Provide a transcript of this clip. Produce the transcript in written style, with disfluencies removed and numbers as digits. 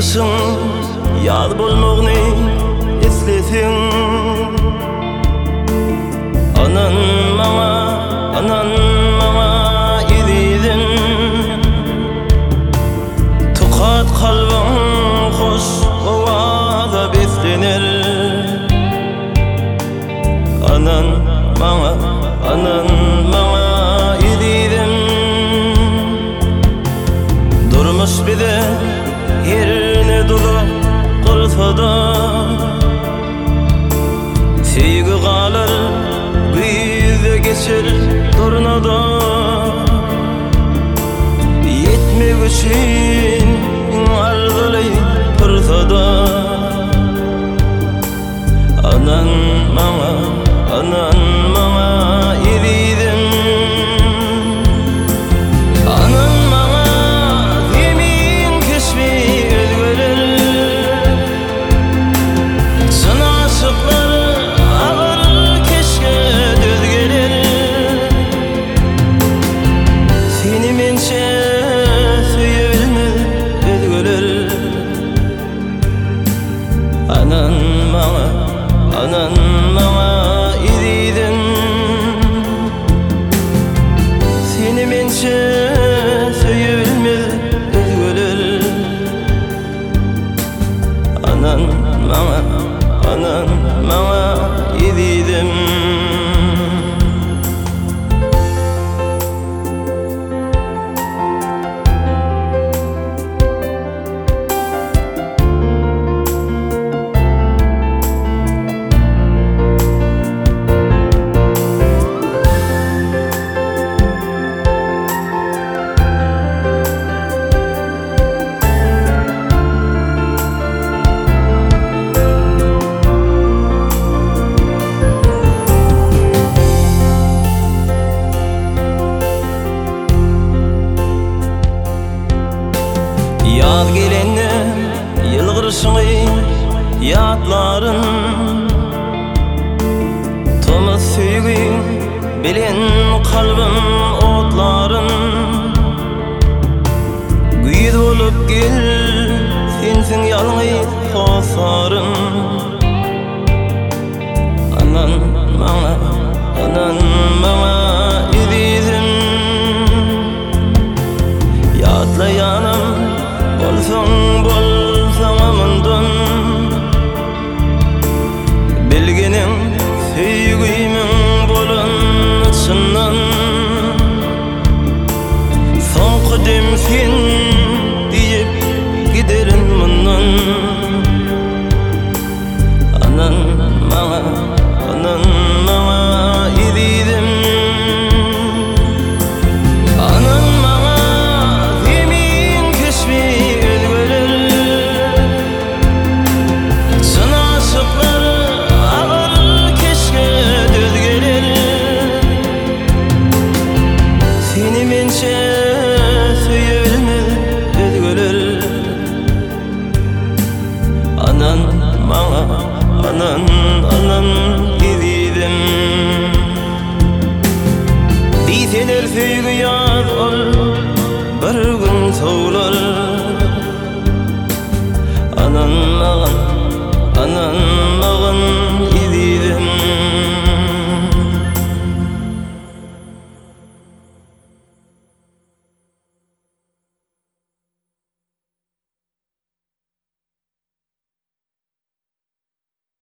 Yalgışın yad bolmagny eslesin. Anan maňa ididin. Tukat kalbim hoş ovada beslenir. Anan maňa ididin. Durmuş bide yerini dolup kırtada. Sevgi kalır güýde geçer tornada. Yetmek üçün ardyly pırtada. Anan maňa ididin. Anan maňa demin keşmi özgeler. Sana aşıklar ağır keşke düz gelir. Seni mençe söylebilmez özgeler. Anan maňa ididin. Seni mençe söylebilmez özgeler. Anan maňa ididin. Yad gelenne yılgırşıny yadlaryn. Tomuz süýgü bilen kalbim otlaryn. Güýde bolup gel sensiň ýalňyz hosaryn. Anan